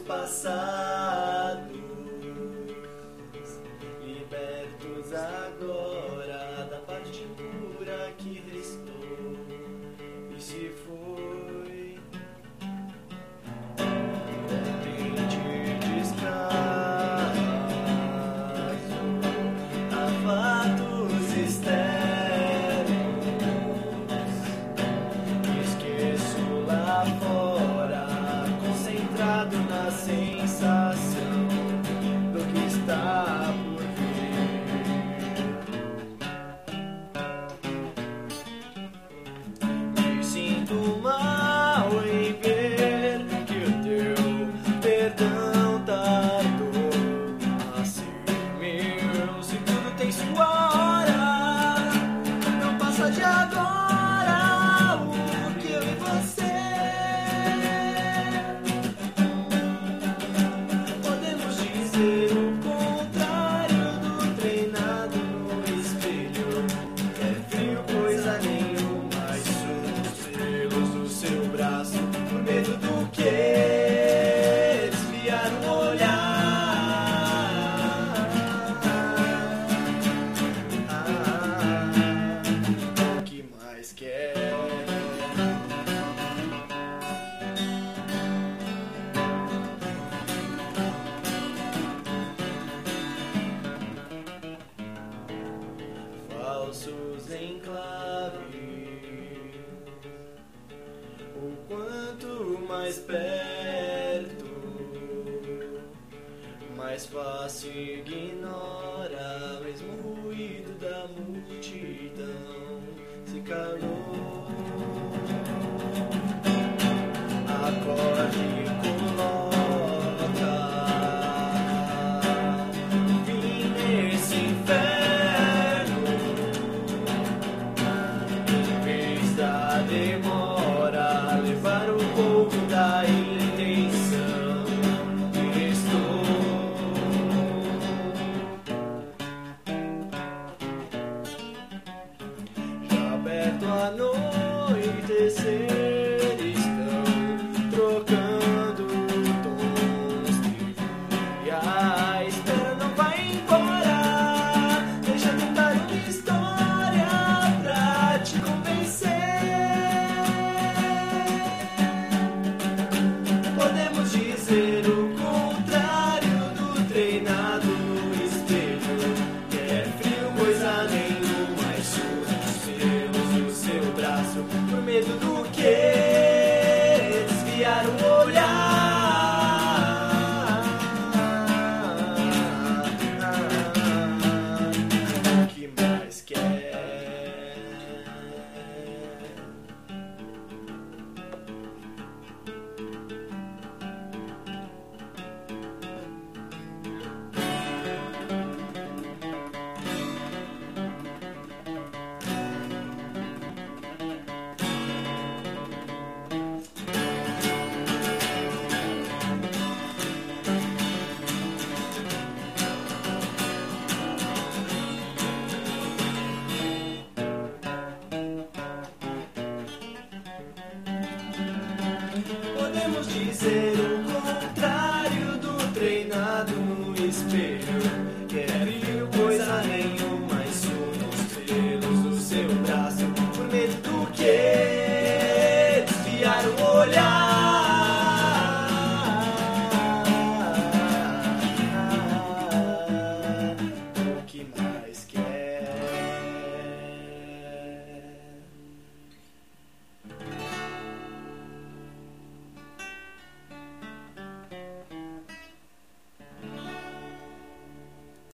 passados, libertos agora da partitura que restou e se foi. Mente descaso a fatos externos, esqueço lá fora, concentrado na sensação do que está por vir. Me sinto mal em ver que o teu perdão tardou a ser meu. Se tudo tem sua hora, não passa de agora o que eu e você podemos dizer. O contrário do treinado no espelho, é frio coisa nenhuma, isso nos pelos do seu braço, por medo do que desviar o olhar. O que mais quer? Falsos enclaves, o quanto mais perto, mais fácil ignora mesmo o ruído da multidão. Se calou, acorde e coloca fim nesse inferno, em vez da demora, levar o povo da intenção que restou. Já aberto a anoitecer, estão trocando tons e a espera não vai embora. Deixa eu contar uma história pra te convencer. Podemos dizer o contrário do treinado no espelho, que é frio coisa nenhuma, e surge os pelos do seu braço, por medo do que desviar o olhar. O que mais quer? Podemos dizer o contrário do treinado no espelho, que é